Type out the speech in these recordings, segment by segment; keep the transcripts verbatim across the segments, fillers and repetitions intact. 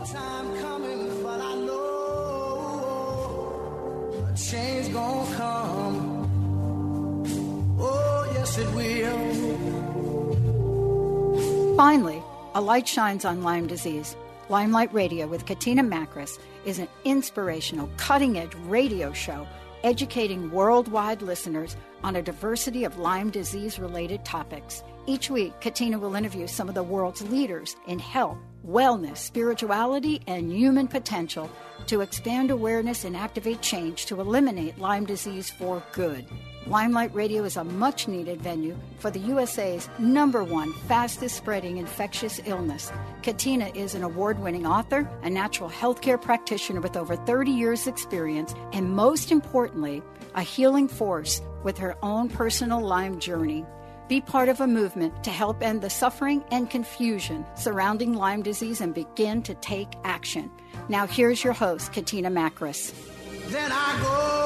time coming, but I know a change gonna come. Oh, yes, it will. Finally, a light shines on Lyme disease. Limelight Radio with Katina Makris is an inspirational, cutting-edge radio show educating worldwide listeners on a diversity of Lyme disease-related topics. Each week, Katina will interview some of the world's leaders in health, wellness, spirituality, and human potential to expand awareness and activate change to eliminate Lyme disease for good. Limelight Radio is a much-needed venue for the U S A's number one fastest-spreading infectious illness. Katina is an award-winning author, a natural healthcare practitioner with over thirty years' experience, and most importantly, a healing force with her own personal Lyme journey. Be part of a movement to help end the suffering and confusion surrounding Lyme disease and begin to take action. Now here's your host, Katina Makris. Then I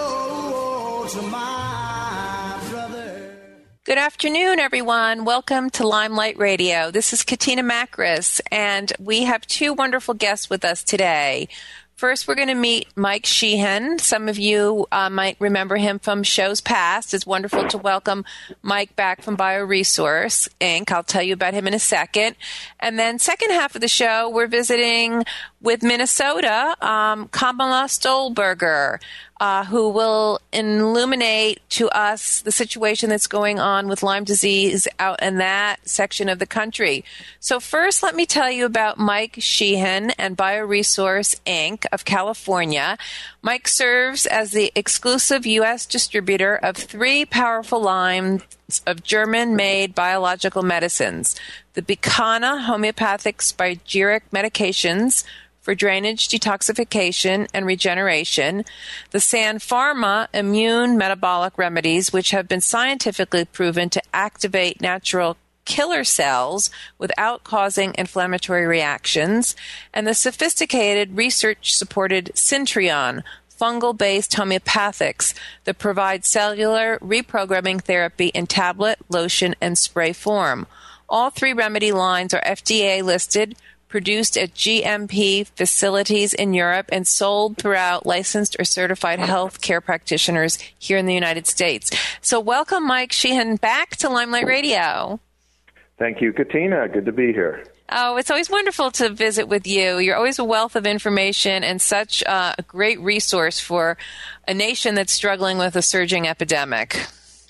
go to my brother. Good afternoon, everyone. Welcome to Limelight Radio. This is Katina Makris, and we have two wonderful guests with us today. First, we're going to meet Mike Sheehan. Some of you uh, might remember him from shows past. It's wonderful to welcome Mike back from BioResource Incorporated. I'll tell you about him in a second. And then second half of the show, we're visiting with Minnesota, um, Kamala Stolberger, uh, who will illuminate to us the situation that's going on with Lyme disease out in that section of the country. So first, let me tell you about Mike Sheehan and BioResource Incorporated of California. Mike serves as the exclusive U S distributor of three powerful lines of German-made biological medicines: the Bicana homeopathic spagyric medications for drainage, detoxification, and regeneration, the San Pharma immune metabolic remedies, which have been scientifically proven to activate natural killer cells without causing inflammatory reactions, and the sophisticated research-supported Syntreon, fungal-based homeopathics that provide cellular reprogramming therapy in tablet, lotion, and spray form. All three remedy lines are F D A-listed, produced at G M P facilities in Europe, and sold throughout licensed or certified health care practitioners here in the United States. So welcome, Mike Sheehan, back to Limelight Radio. Thank you, Katina. Good to be here. Oh, it's always wonderful to visit with you. You're always a wealth of information and such uh, a great resource for a nation that's struggling with a surging epidemic.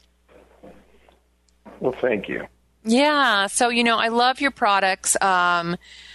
Well, thank you. Yeah. So, you know, I love your products. Um,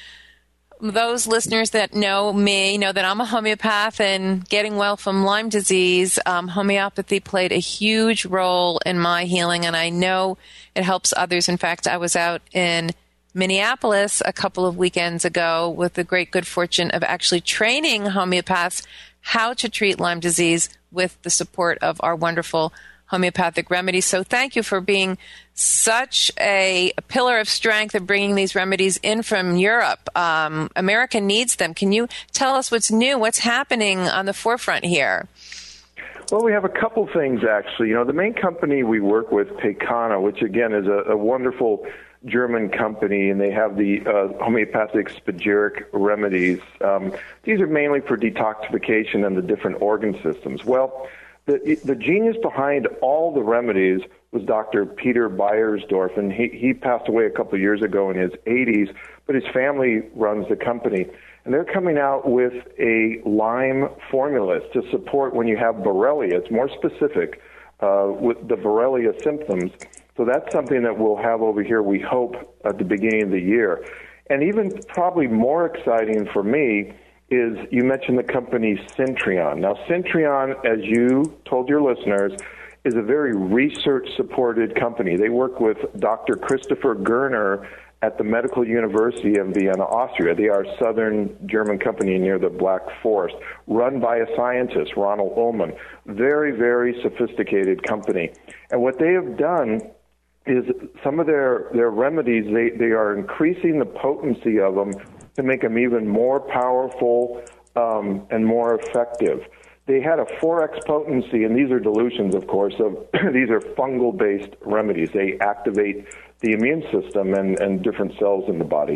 those listeners that know me know that I'm a homeopath, and getting well from Lyme disease, um, homeopathy played a huge role in my healing, and I know it helps others. In fact, I was out in Minneapolis a couple of weekends ago with the great good fortune of actually training homeopaths how to treat Lyme disease with the support of our wonderful homeopathic remedies. So thank you for being such a, a pillar of strength of bringing these remedies in from Europe. Um, America needs them. Can you tell us what's new, what's happening on the forefront here? Well, we have a couple things, actually. You know, the main company we work with, Bicana, which, again, is a, a wonderful German company, and they have the uh, homeopathic spagyric remedies. Um, these are mainly for detoxification and the different organ systems. Well, the, the genius behind all the remedies was Doctor Peter Beiersdorf, and he, he passed away a couple of years ago in his eighties, but his family runs the company. And they're coming out with a Lyme formula to support when you have Borrelia. It's more specific uh, with the Borrelia symptoms. So that's something that we'll have over here, we hope, at the beginning of the year. And even probably more exciting for me is you mentioned the company Syntreon. Now, Syntreon, as you told your listeners, is a very research-supported company. They work with Doctor Christopher Gerner at the Medical University of Vienna, Austria. They are a southern German company near the Black Forest, run by a scientist, Ronald Ullman. Very, very sophisticated company. And what they have done is some of their, their remedies, they, they are increasing the potency of them to make them even more powerful um, and more effective. They had a four X potency, and these are dilutions, of course, of these are fungal-based remedies. They activate the immune system and, and different cells in the body.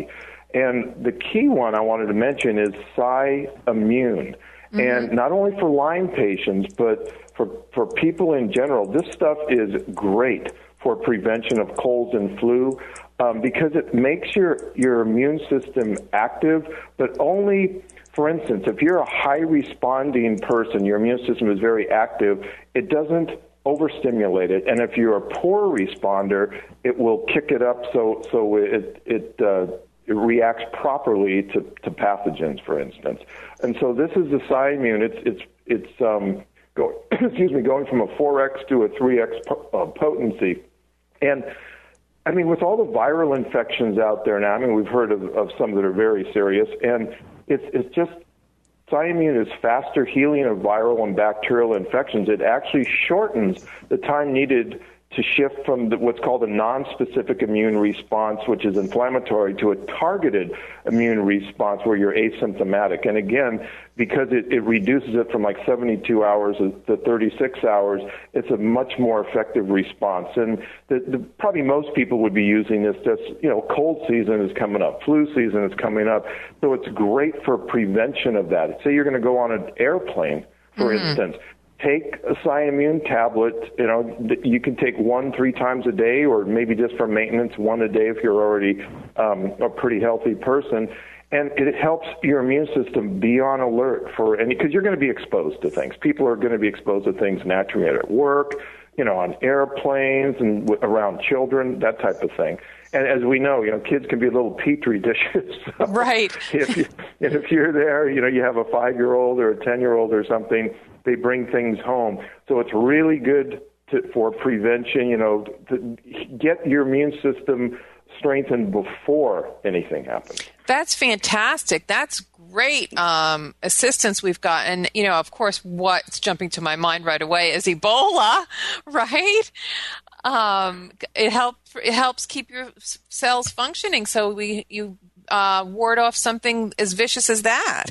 And the key one I wanted to mention is Cy-Immune. Mm-hmm. And not only for Lyme patients, but for, for people in general, this stuff is great for prevention of colds and flu um, because it makes your, your immune system active, but only, for instance, if you're a high-responding person, your immune system is very active, it doesn't overstimulate it. And if you're a poor responder, it will kick it up so, so it, it, uh, it reacts properly to, to pathogens, for instance. And so this is the Cy-Immune. It's, it's, it's um, go, excuse me, going from a four X to a three X po- uh, potency. And, I mean, with all the viral infections out there now, I mean, we've heard of, of some that are very serious, and it's, it's just, Cy-Immune is faster healing of viral and bacterial infections. It actually shortens the time needed to shift from the, what's called a non-specific immune response, which is inflammatory, to a targeted immune response where you're asymptomatic. And again, because it, it reduces it from like seventy-two hours to thirty-six hours, it's a much more effective response. And the, the, probably most people would be using this just, you know, cold season is coming up, flu season is coming up, so it's great for prevention of that. Say you're going to go on an airplane, for mm-hmm. instance. Take a Cy-Immune tablet. You know, you can take one three times a day, or maybe just for maintenance, one a day if you're already um, a pretty healthy person. And it helps your immune system be on alert for any, because you're going to be exposed to things. People are going to be exposed to things naturally at work, you know, on airplanes and w- around children, that type of thing. And as we know, you know, kids can be little petri dishes. So right. if, you, if you're there, you know, you have a five-year-old or a ten-year-old or something, they bring things home. So it's really good to, for prevention, you know, to get your immune system strengthened before anything happens. That's fantastic. That's great um, assistance we've got. And, you know, of course, what's jumping to my mind right away is Ebola, right? Um, it helps it helps keep your cells functioning, so we you uh, ward off something as vicious as that.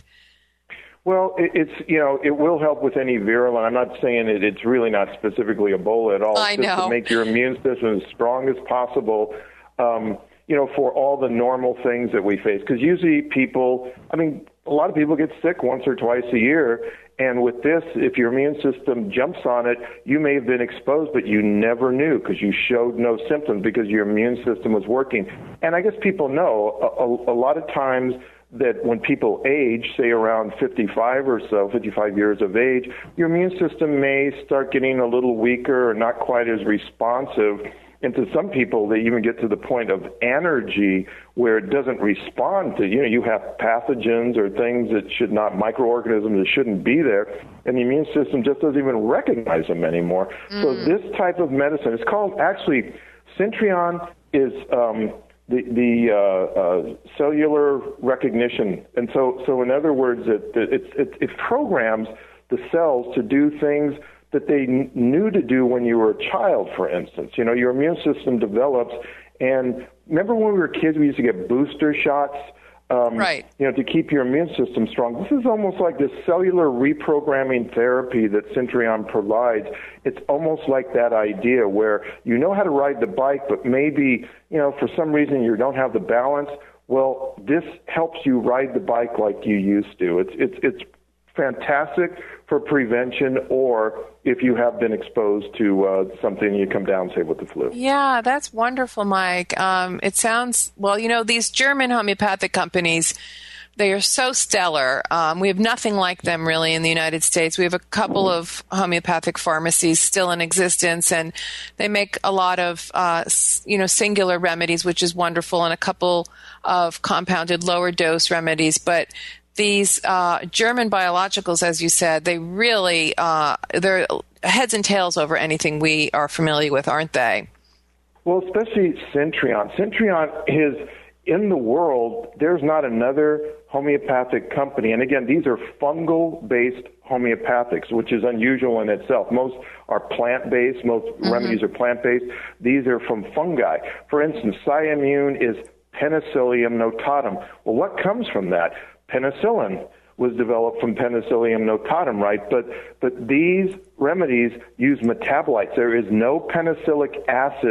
Well, it, it's, you know, it will help with any viral, and I'm not saying it, it's really not specifically Ebola at all. I it's just know. to make your immune system as strong as possible, um, you know, for all the normal things that we face. Because usually people, I mean, a lot of people get sick once or twice a year, and with this, if your immune system jumps on it, you may have been exposed, but you never knew because you showed no symptoms because your immune system was working. And I guess people know a, a, a lot of times that when people age, say around fifty-five or so, fifty-five years of age, your immune system may start getting a little weaker or not quite as responsive. And to some people, they even get to the point of anergy where it doesn't respond to, you know, you have pathogens or things that should not, microorganisms that shouldn't be there, and the immune system just doesn't even recognize them anymore. Mm. So this type of medicine, it's called, actually, Syntreon is um, the, the uh, uh, cellular recognition. And so, so in other words, it, it, it, it programs the cells to do things that they n- knew to do when you were a child, for instance. You know, your immune system develops, and remember when we were kids, we used to get booster shots, um, right. you know, to keep your immune system strong. This is almost like this cellular reprogramming therapy that Syntreon provides. It's almost like that idea where you know how to ride the bike, but maybe, you know, for some reason you don't have the balance. Well, this helps you ride the bike like you used to. It's it's it's fantastic for prevention, or if you have been exposed to uh, something, you come down, say, with the flu. Yeah, that's wonderful, Mike. Um, it sounds, well, you know, these German homeopathic companies, they are so stellar. Um, we have nothing like them really in the United States. We have a couple of homeopathic pharmacies still in existence, and they make a lot of, uh, you know, singular remedies, which is wonderful, and a couple of compounded lower dose remedies. But these uh, German biologicals, as you said, they really, uh, they're heads and tails over anything we are familiar with, aren't they? Well, especially Syntreon. Syntreon is, in the world, there's not another homeopathic company. And again, these are fungal-based homeopathics, which is unusual in itself. Most are plant-based. Most mm-hmm. remedies are plant-based. These are from fungi. For instance, Cy-Immune is Penicillium notatum. Well, what comes from that? Penicillin was developed from Penicillium notatum, right? But but these remedies use metabolites. There is no penicillic acid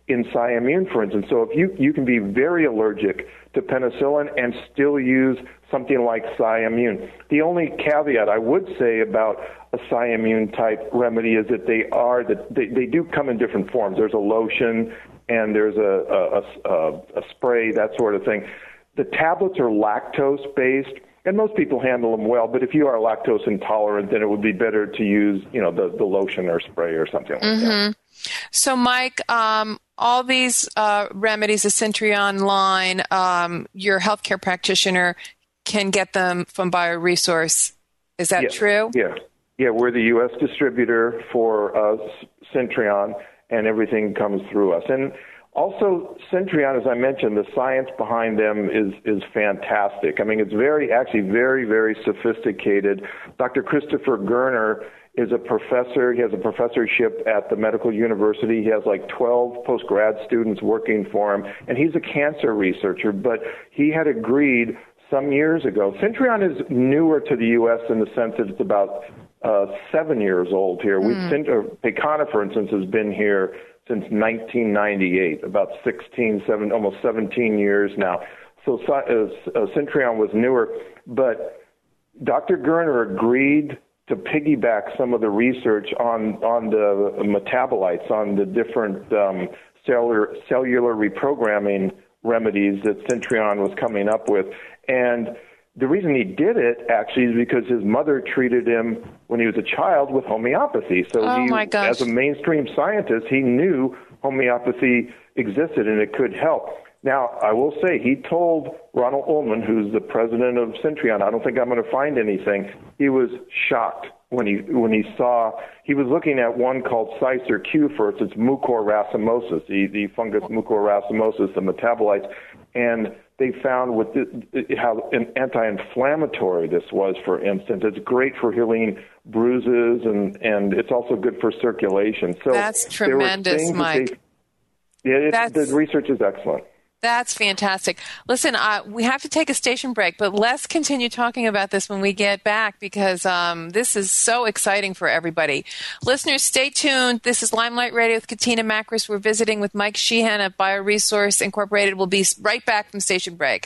in Cyamune, for instance. So if you, you can be very allergic to penicillin and still use something like Cyamune. The only caveat I would say about a Cyamune type remedy is that they are that they, they do come in different forms. There's a lotion and there's a, a, a, a spray, that sort of thing. The tablets are lactose based, and most people handle them well, but if you are lactose intolerant, then it would be better to use, you know, the, the lotion or spray or something like mm-hmm. that. So, Mike, um, all these uh, remedies, the Centrion line, um, your healthcare practitioner can get them from BioResource. Is that yes. true? Yeah. Yeah, we're the U S distributor for uh, Centrion, and everything comes through us. And also, Centrion, as I mentioned, the science behind them is, is fantastic. I mean, it's very, actually very, very sophisticated. Doctor Christopher Gerner is a professor. He has a professorship at the medical university. He has like twelve post-grad students working for him, and he's a cancer researcher, but he had agreed some years ago. Centrion is newer to the U S in the sense that it's about uh, seven years old here. Mm. We've, uh, Pecana, for instance, has been here since nineteen ninety-eight, about sixteen, seven, almost seventeen years now. So uh, uh, Centrion was newer, but Doctor Gerner agreed to piggyback some of the research on, on the metabolites, on the different um, cellular, cellular reprogramming remedies that Centrion was coming up with. And the reason he did it, actually, is because his mother treated him when he was a child with homeopathy. So oh he, my gosh. as a mainstream scientist, he knew homeopathy existed and it could help. Now, I will say, he told Ronald Ullman, who's the president of Centrion, I don't think I'm going to find anything. He was shocked when he when he saw, he was looking at one called Cycer Q first. It's Mucor racemosus, the, the fungus Mucor racemosus, the metabolites. And they found with the, how anti-inflammatory this was, for instance. It's great for healing bruises, and, and it's also good for circulation. So that's tremendous, Mike. They, yeah, it, the research is excellent. That's fantastic. Listen, uh, we have to take a station break, but let's continue talking about this when we get back, because um, this is so exciting for everybody. Listeners, stay tuned. This is Limelight Radio with Katina Makris. We're visiting with Mike Sheehan at BioResource Incorporated. We'll be right back from station break.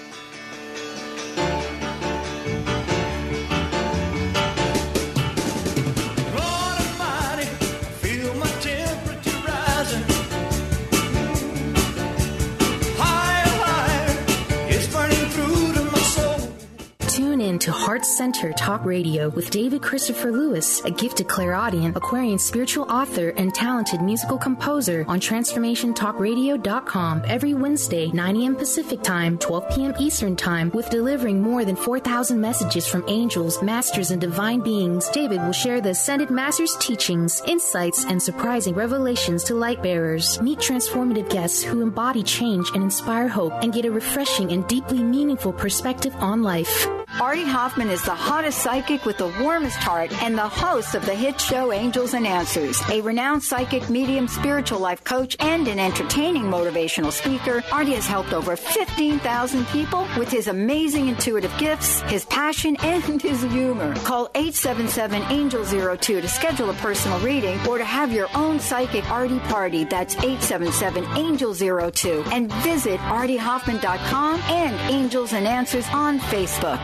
To Heart Center Talk Radio with David Christopher Lewis, a gifted clairaudient, Aquarian spiritual author, and talented musical composer on transformation talk radio dot com every Wednesday, nine a.m. Pacific Time, twelve p.m. Eastern Time, with delivering more than four thousand messages from angels, masters, and divine beings. David will share the Ascended Masters' teachings, insights, and surprising revelations to light bearers. Meet transformative guests who embody change and inspire hope, and get a refreshing and deeply meaningful perspective on life. Artie Hoffman is the hottest psychic with the warmest heart and the host of the hit show Angels and Answers. A renowned psychic, medium, spiritual life coach, and an entertaining motivational speaker, Artie has helped over fifteen thousand people with his amazing intuitive gifts, his passion, and his humor. Call eight seven seven, angel zero two to schedule a personal reading or to have your own psychic Artie party. That's eight seven seven, angel zero two. And visit artie hoffman dot com and Angels and Answers on Facebook.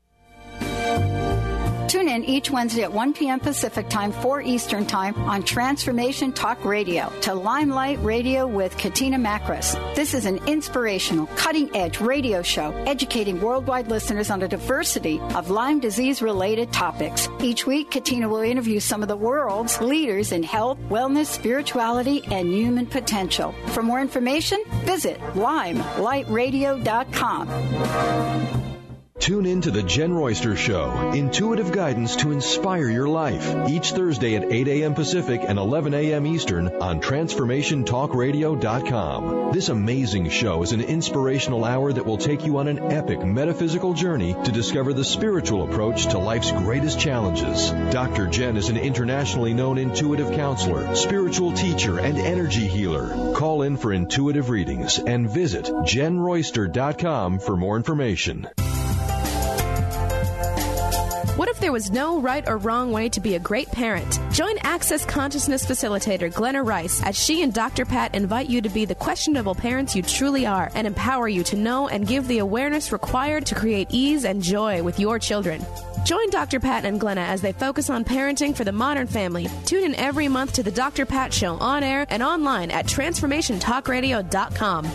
Tune in each Wednesday at one p.m. Pacific Time, four Eastern Time on Transformation Talk Radio to Limelight Radio with Katina Makris. This is an inspirational, cutting-edge radio show educating worldwide listeners on a diversity of Lyme disease-related topics. Each week, Katina will interview some of the world's leaders in health, wellness, spirituality, and human potential. For more information, visit limelight radio dot com. Tune in to The Jen Royster Show, intuitive guidance to inspire your life, each Thursday at eight a.m. Pacific and eleven a.m. Eastern on transformation talk radio dot com. This amazing show is an inspirational hour that will take you on an epic metaphysical journey to discover the spiritual approach to life's greatest challenges. Doctor Jen is an internationally known intuitive counselor, spiritual teacher, and energy healer. Call in for intuitive readings and visit jen royster dot com for more information. What if there was no right or wrong way to be a great parent. Join Access Consciousness Facilitator Glenna Rice as she and Doctor Pat invite you to be the questionable parents you truly are and empower you to know and give the awareness required to create ease and joy with your children. Join Doctor Pat and Glenna as they focus on parenting for the modern family. Tune in every month to the Doctor Pat Show on air and online at transformation talk radio dot com.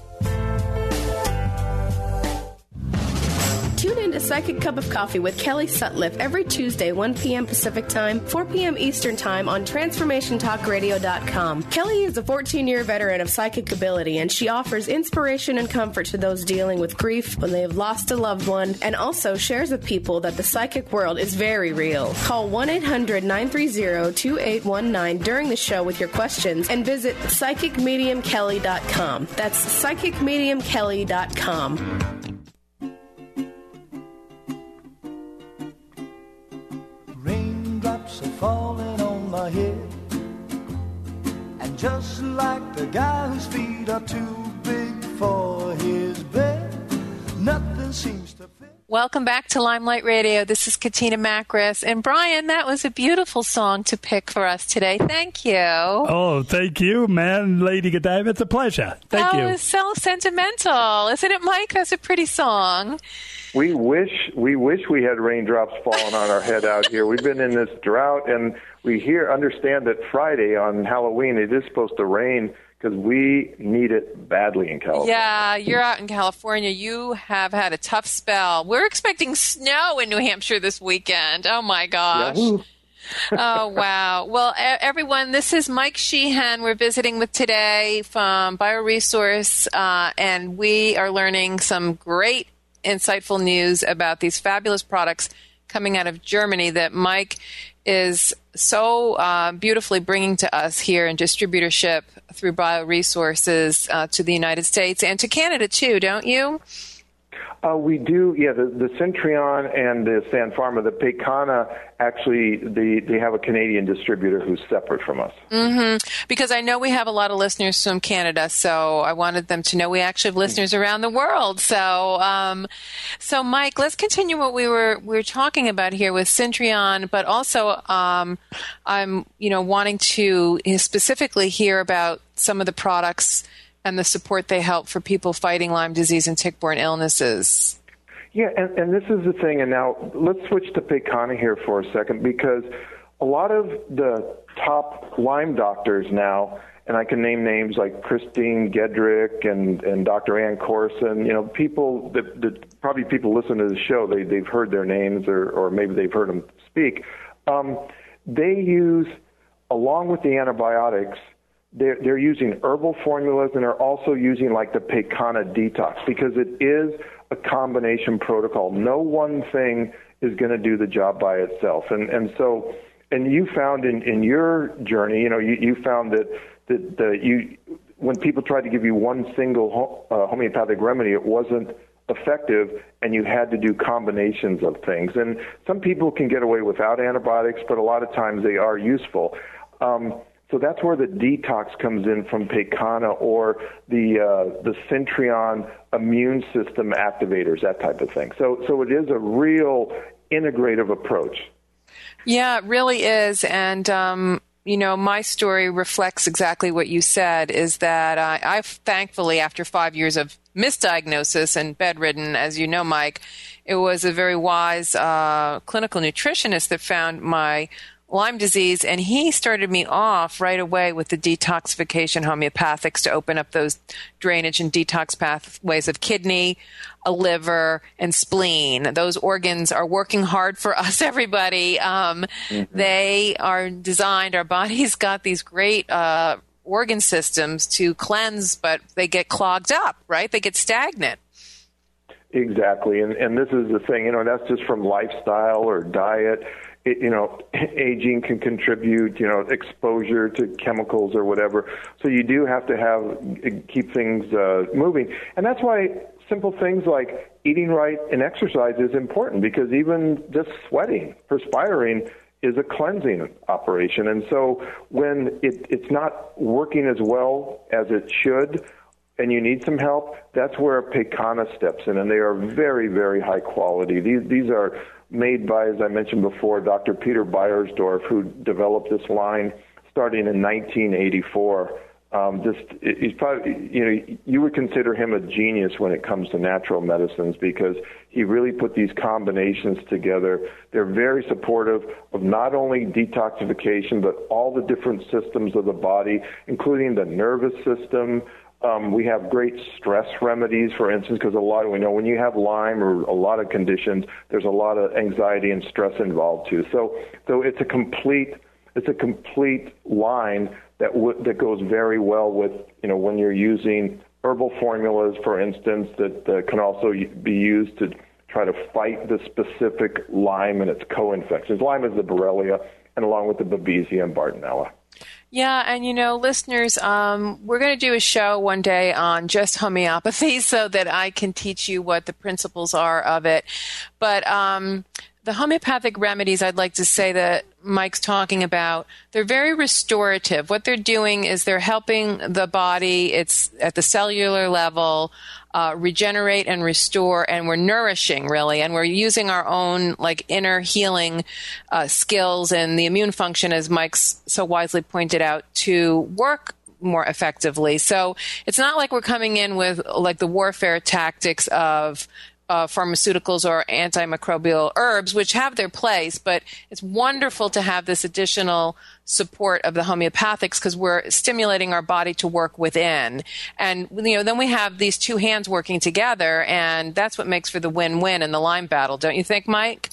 Tune in to Psychic Cup of Coffee with Kelly Sutliff every Tuesday, one p.m. Pacific Time, four p.m. Eastern Time on transformation talk radio dot com. Kelly is a fourteen-year veteran of psychic ability, and she offers inspiration and comfort to those dealing with grief when they have lost a loved one, and also shares with people that the psychic world is very real. Call one eight hundred nine three zero two eight one nine during the show with your questions, and visit psychic medium kelly dot com. That's psychic medium kelly dot com. Raindrops are falling on my head, and just like the guy whose feet are too big for his bed, nothing seems to fit. Welcome back to Limelight Radio. This is Katina Makris. And Brian, that was a beautiful song to pick for us today. Thank you. Oh, thank you, man, Lady Godiva. It's a pleasure. Thank oh, you. Oh, it's so sentimental. Isn't it, Mike? That's a pretty song. We wish we wish we had raindrops falling on our head out here. We've been in this drought, and we hear understand that Friday on Halloween it is supposed to rain because we need it badly in California. Yeah, you're out in California. You have had a tough spell. We're expecting snow in New Hampshire this weekend. Oh, my gosh. Yeah. Oh, wow. Well, everyone, this is Mike Sheehan we're visiting with today from BioResource, uh, and we are learning some great insightful news about these fabulous products coming out of Germany that Mike is so uh, beautifully bringing to us here in distributorship through BioResources uh, to the United States and to Canada too, don't you? Uh, we do, yeah. The, the Centrion and the San Pharma, the Paycana, actually, they, they have a Canadian distributor who's separate from us. Mm-hmm. Because I know we have a lot of listeners from Canada, so I wanted them to know we actually have listeners around the world. So, um, so Mike, let's continue what we were we were talking about here with Centrion, but also um, I'm you know wanting to specifically hear about some of the products and the support they help for people fighting Lyme disease and tick-borne illnesses. Yeah, and, and this is the thing, and now let's switch to Paycana here for a second, because a lot of the top Lyme doctors now, and I can name names like Christine Gedrick and, and Doctor Ann Corson, you know, people that, that probably people listen to the show, they, they've heard their names or, or maybe they've heard them speak. Um, they use, along with the antibiotics, They're, they're using herbal formulas, and they're also using like the Paycana detox, because it is a combination protocol. No one thing is going to do the job by itself. And and so, and you found in, in your journey, you know, you, you found that, that the, you when people tried to give you one single ho- uh, homeopathic remedy, it wasn't effective, and you had to do combinations of things. And some people can get away without antibiotics, but a lot of times they are useful. Um, So that's where the detox comes in from Paycana, or the uh, the Centrion immune system activators, that type of thing. So so it is a real integrative approach. Yeah, it really is. And, um, you know, my story reflects exactly what you said, is that I, I've thankfully, after five years of misdiagnosis and bedridden, as you know, Mike, it was a very wise uh, clinical nutritionist that found my Lyme disease, and he started me off right away with the detoxification homeopathics to open up those drainage and detox pathways of kidney, a liver, and spleen. Those organs are working hard for us, everybody. Um, mm-hmm. They are designed, our body's got these great uh, organ systems to cleanse, but they get clogged up, right? They get stagnant. Exactly, and, and this is the thing, you know, that's just from lifestyle or diet. It, you know, aging can contribute, you know, exposure to chemicals or whatever. So you do have to have, keep things uh, moving. And that's why simple things like eating right and exercise is important, because even just sweating, perspiring, is a cleansing operation. And so when it, it's not working as well as it should, and you need some help, that's where Paycana steps in, and they are very, very high quality. These these are made by, as I mentioned before, Doctor Peter Beiersdorf, who developed this line starting in nineteen eighty-four. Um, just he's probably, you know, you would consider him a genius when it comes to natural medicines because he really put these combinations together. They're very supportive of not only detoxification, but all the different systems of the body, including the nervous system. Um, we have great stress remedies, for instance, because a lot of, we know when you have Lyme or a lot of conditions, there's a lot of anxiety and stress involved too. So, so it's a complete, it's a complete line that w- that goes very well with, you know, when you're using herbal formulas, for instance, that uh, can also be used to try to fight the specific Lyme and its co-infections. Lyme is the Borrelia, and along with the Babesia and Bartonella. Yeah, and you know, listeners, um, we're going to do a show one day on just homeopathy so that I can teach you what the principles are of it. But um, the homeopathic remedies, I'd like to say that Mike's talking about, they're very restorative. What they're doing is they're helping the body, it's at the cellular level, uh, regenerate and restore, and we're nourishing, really, and we're using our own like inner healing uh, skills and the immune function, as Mike's so wisely pointed out, to work more effectively. So it's not like we're coming in with like the warfare tactics of Uh, pharmaceuticals or antimicrobial herbs, which have their place, but it's wonderful to have this additional support of the homeopathics because we're stimulating our body to work within. And, you know, then we have these two hands working together, and that's what makes for the win-win in the Lyme battle, don't you think, Mike?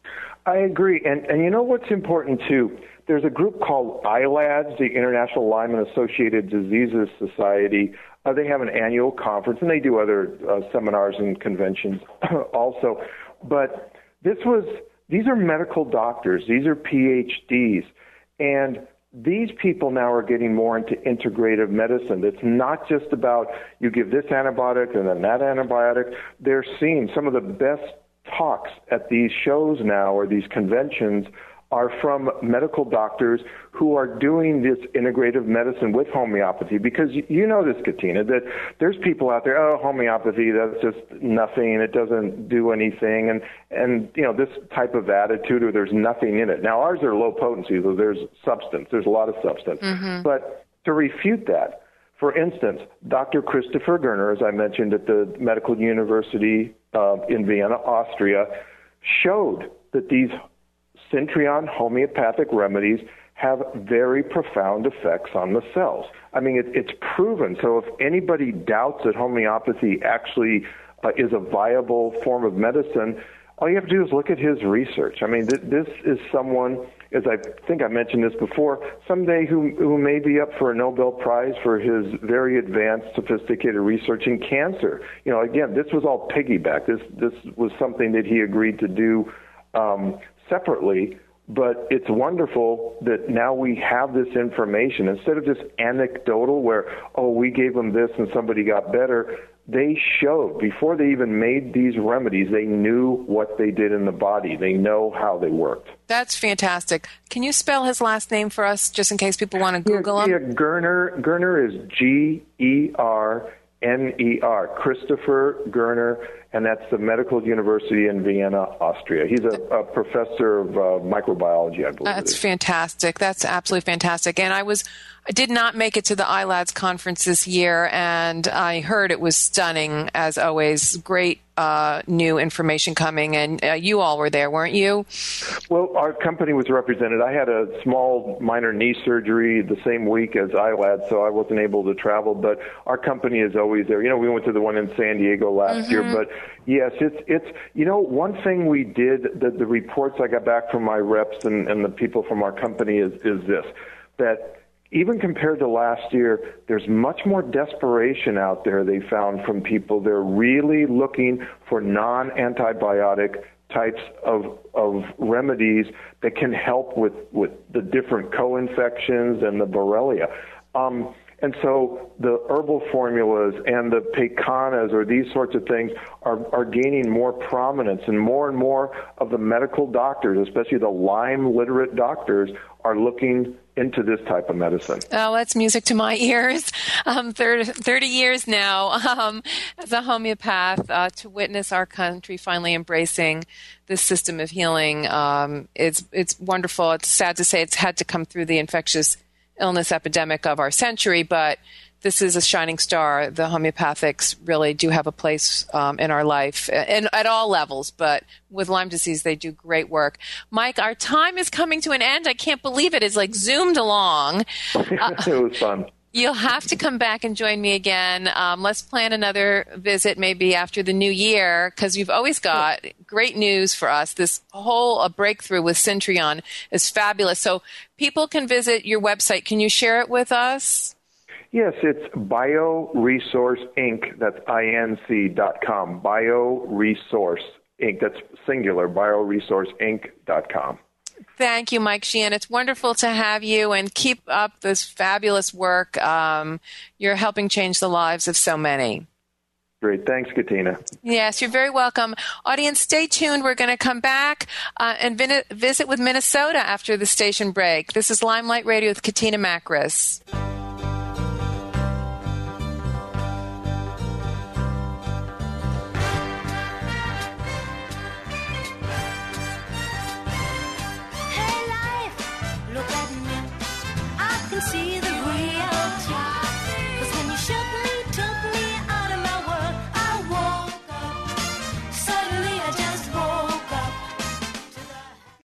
I agree. And, and you know what's important, too? There's a group called I L A D S, the International Lyme and Associated Diseases Society. Uh, they have an annual conference, and they do other uh, seminars and conventions also. But this was these are medical doctors. These are P H Ds. And these people now are getting more into integrative medicine. It's not just about you give this antibiotic and then that antibiotic. They're seeing some of the best talks at these shows now or these conventions are from medical doctors who are doing this integrative medicine with homeopathy, because you know this, Katina, that there's people out there, oh, homeopathy, that's just nothing, it doesn't do anything, and, and you know, this type of attitude, or there's nothing in it. Now, ours are low potency, so there's substance, there's a lot of substance. Mm-hmm. But to refute that, for instance, Doctor Christopher Gerner, as I mentioned at the Medical University uh, in Vienna, Austria, showed that these Centrion homeopathic remedies have very profound effects on the cells. I mean, it, it's proven. So if anybody doubts that homeopathy actually uh, is a viable form of medicine, all you have to do is look at his research. I mean, th- this is someone, as I think I mentioned this before, someday who, who may be up for a Nobel Prize for his very advanced, sophisticated research in cancer. You know, again, this was all piggyback. This, this was something that he agreed to do um, separately, but it's wonderful that now we have this information. Instead of just anecdotal where, oh, we gave them this and somebody got better, they showed, before they even made these remedies, they knew what they did in the body. They know how they worked. That's fantastic. Can you spell his last name for us, just in case people want to Google yeah, him? Yeah, Gerner, Gerner is G E R N E R, Christopher Gerner, and that's the Medical University in Vienna, Austria. He's a, a professor of uh, microbiology, I believe. That's fantastic. That's absolutely fantastic. And I was, I did not make it to the I L A D S conference this year, and I heard it was stunning, as always. Great uh, new information coming, and uh, you all were there, weren't you? Well, our company was represented. I had a small minor knee surgery the same week as I L A D S, so I wasn't able to travel, but our company is always there. You know, we went to the one in San Diego last mm-hmm. year, but yes, it's, it's, you know, one thing we did, the, the reports I got back from my reps and, and the people from our company is, is this, that even compared to last year, there's much more desperation out there, they found, from people. They're really looking for non-antibiotic types of of remedies that can help with, with the different co-infections and the Borrelia. Um, And so the herbal formulas and the pekanas or these sorts of things are, are gaining more prominence, and more and more of the medical doctors, especially the Lyme literate doctors, are looking into this type of medicine. Oh, that's music to my ears. Um, thirty, thirty years now um, as a homeopath, uh, to witness our country finally embracing this system of healing. Um, it's it's wonderful. It's sad to say it's had to come through the infectious illness epidemic of our century, but this is a shining star. The homeopathics really do have a place um, in our life, and at all levels, but with Lyme disease, they do great work. Mike, our time is coming to an end. I can't believe it. It's like zoomed along. Uh, it was fun. You'll have to come back and join me again. Um, let's plan another visit maybe after the new year, because you've always got great news for us. This whole uh, breakthrough with Syntreon is fabulous. So people can visit your website. Can you share it with us? Yes, it's BioResource Incorporated. That's I N C dot com. BioResource Incorporated. That's singular, BioResource Inc dot com. Thank you, Mike Sheehan. It's wonderful to have you, and keep up this fabulous work. Um, you're helping change the lives of so many. Great. Thanks, Katina. Yes, you're very welcome. Audience, stay tuned. We're going to come back uh, and vin- visit with Minnesota after the station break. This is Limelight Radio with Katina Makris.